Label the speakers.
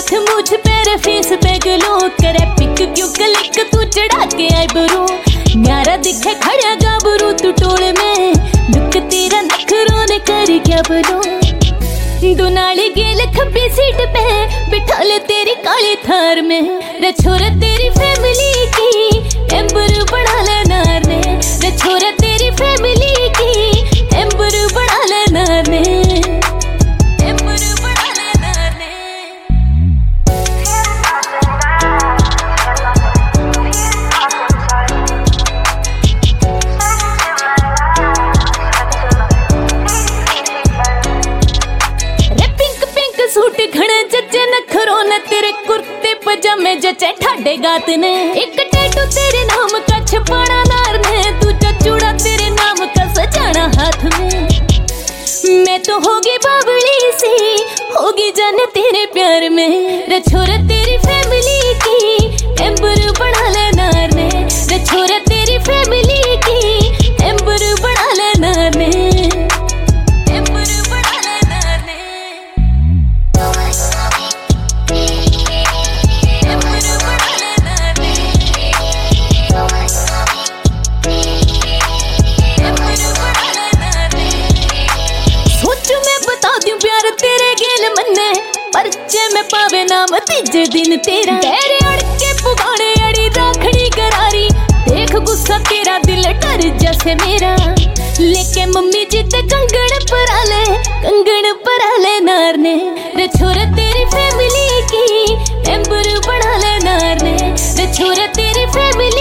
Speaker 1: हाथ मुझ पैर फेस पे ग्लो करे पिक क्यों क्लिक तू चढ़ा के आई बरू न्यारा दिखे खड़ा गाबरू तू टोल में लुक तेरा नखरों ने कर क्या बनो दुनाली गेल खब्बी सीट पे बिठा ले तेरी काली थार में रे छोरा तेरी फैमिली की एम्बर बढ़ा ले नार ने रे छोरा तेरी फैमिली की एम्बर बढ़ा ले नार ने एम्बर बढ़ा ले नार ने सूट घणे जचे नखरों ने तेरे कुर्ते पजामे जचे ठाडे गात ने एक टैटू तेरे नाम का छपाना नार ने तू चूड़ा तेरे नाम का सजाना हाथ में मैं तो होगी बावली सी होगी जाने तेरे प्यार में रे छोरा तेरी फैमिली की एम्बर बढ़ा ले नार ने रे छोरा तेरी फैमिली की एम्बर बढ़ा ले नार ने परचे में पावे नाम तीजे दिन तेरा तेरे अड़ के पुगाने अड़ी राखड़ी करारी देख गुस्सा तेरा दिल डर जैसे मेरा लेके मम्मी जी ते कंगन पर आले नार ने रे छोरा तेरी फैमिली की एम्बर बढ़ा ले नार ने रे छोरा तेरी फैमिली